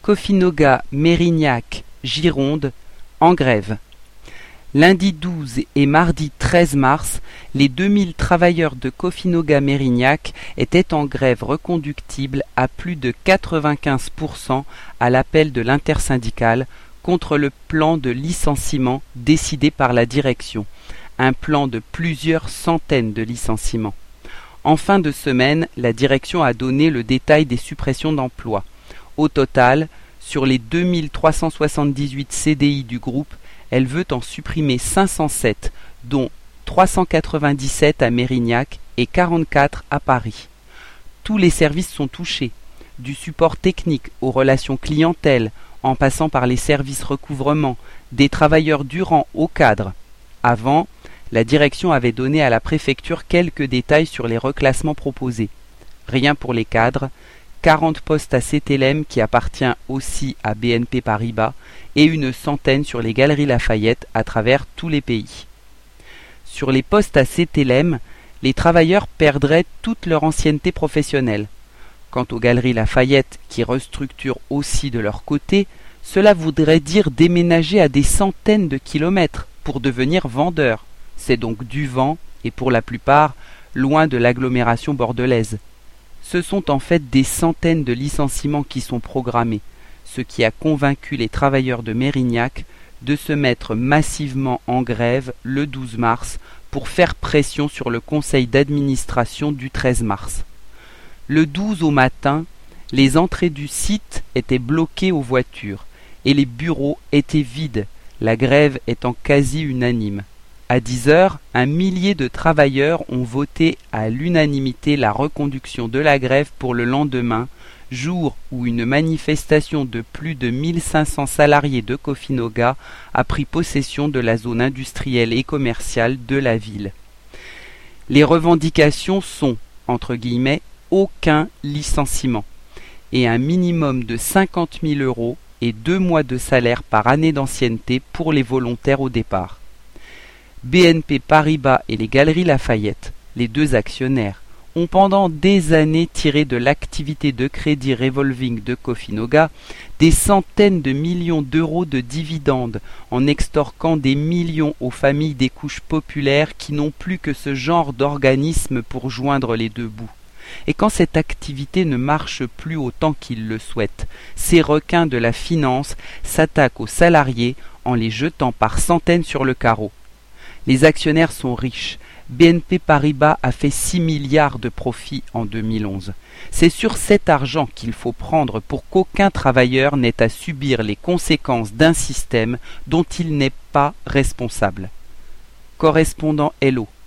Coffee-Noga, Mérignac, Gironde, en grève. Lundi 12 et mardi 13 mars, les 2000 travailleurs de Coffee-Noga Mérignac étaient en grève reconductible à plus de 95% à l'appel de l'intersyndicale contre le plan de licenciement décidé par la direction, un plan de plusieurs centaines de licenciements. En fin de semaine, la direction a donné le détail des suppressions d'emplois. Au total, sur les 2378 CDI du groupe, elle veut en supprimer 507, dont 397 à Mérignac et 44 à Paris. Tous les services sont touchés, du support technique aux relations clientèle, en passant par les services recouvrement, des travailleurs du rang aux cadres. Avant, la direction avait donné à la préfecture quelques détails sur les reclassements proposés. Rien pour les cadres, 40 postes à CTLM qui appartient aussi à BNP Paribas et une centaine sur les Galeries Lafayette à travers tous les pays. Sur les postes à CTLM, les travailleurs perdraient toute leur ancienneté professionnelle. Quant aux Galeries Lafayette qui restructurent aussi de leur côté, cela voudrait dire déménager à des centaines de kilomètres pour devenir vendeurs. C'est donc du vent et pour la plupart loin de l'agglomération bordelaise. Ce sont en fait des centaines de licenciements qui sont programmés, ce qui a convaincu les travailleurs de Mérignac de se mettre massivement en grève le 12 mars pour faire pression sur le conseil d'administration du 13 mars. Le 12 au matin, les entrées du site étaient bloquées aux voitures et les bureaux étaient vides, la grève étant quasi unanime. À 10 heures, un millier de travailleurs ont voté à l'unanimité la reconduction de la grève pour le lendemain, jour où une manifestation de plus de 1500 salariés de Coffee-Noga a pris possession de la zone industrielle et commerciale de la ville. Les revendications sont, entre guillemets, aucun licenciement et un minimum de 50 000 € et 2 mois de salaire par année d'ancienneté pour les volontaires au départ. BNP Paribas et les Galeries Lafayette, les deux actionnaires, ont pendant des années tiré de l'activité de crédit revolving de Coffee-Noga des centaines de millions d'euros de dividendes en extorquant des millions aux familles des couches populaires qui n'ont plus que ce genre d'organisme pour joindre les deux bouts. Et quand cette activité ne marche plus autant qu'ils le souhaitent, ces requins de la finance s'attaquent aux salariés en les jetant par centaines sur le carreau. Les actionnaires sont riches. BNP Paribas a fait 6 milliards de profits en 2011. C'est sur cet argent qu'il faut prendre pour qu'aucun travailleur n'ait à subir les conséquences d'un système dont il n'est pas responsable. Correspondant Hello.